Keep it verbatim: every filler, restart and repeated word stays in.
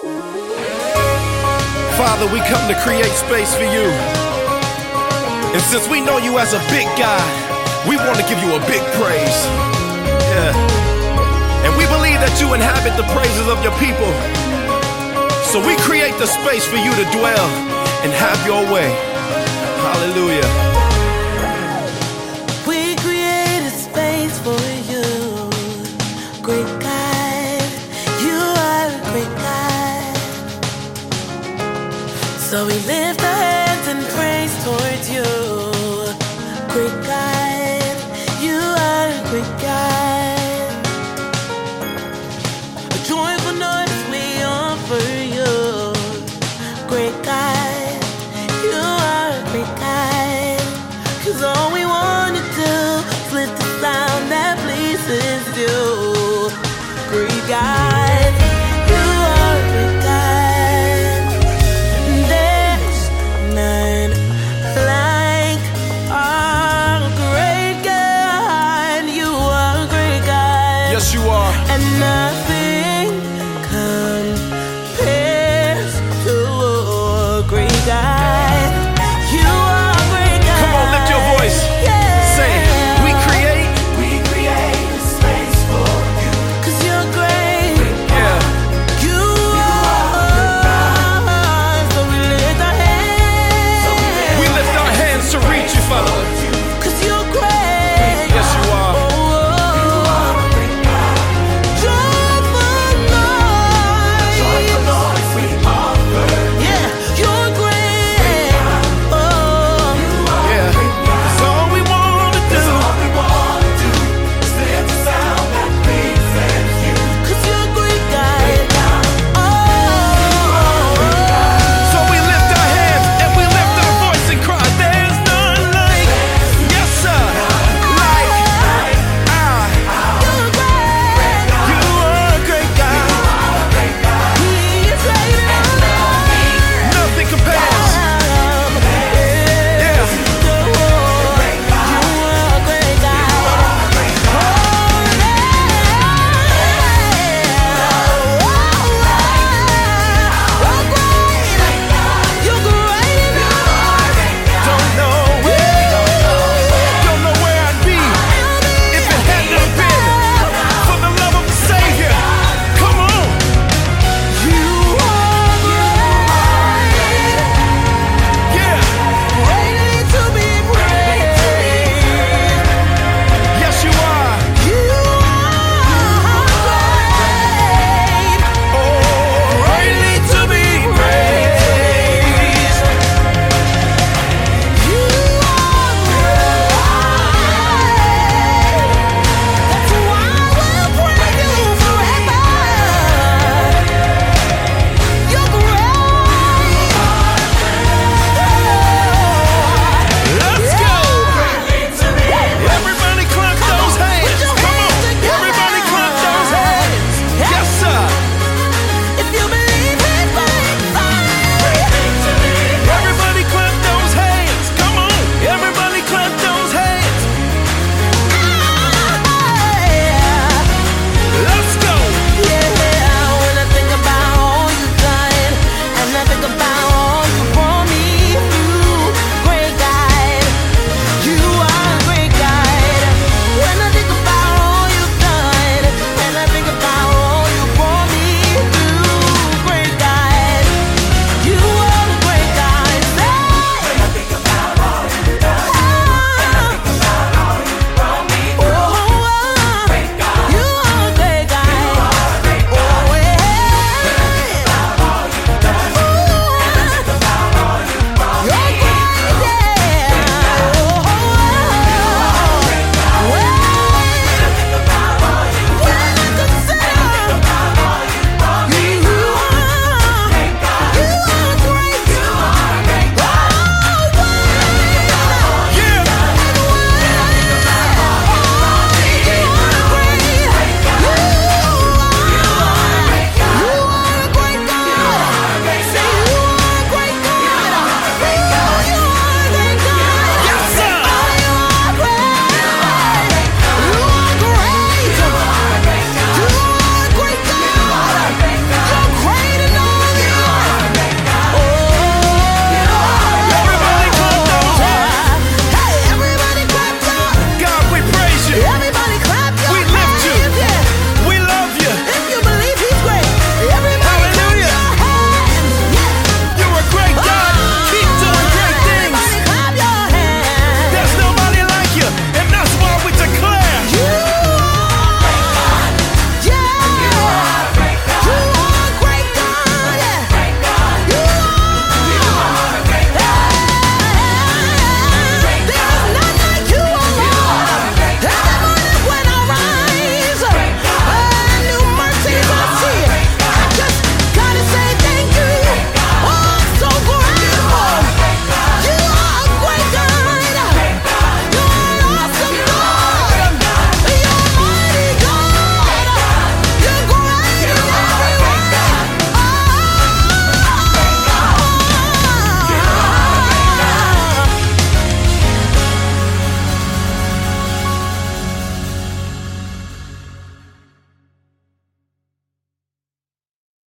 Father, we come to create space for you. And since we know you as a big God, we want to give you a big praise. Yeah. And we believe that you inhabit the praises of your people. So we create the space for you to dwell and have your way. Hallelujah. We create a space for you, great God. You are a great God. So we lift our hands and praise towards you, great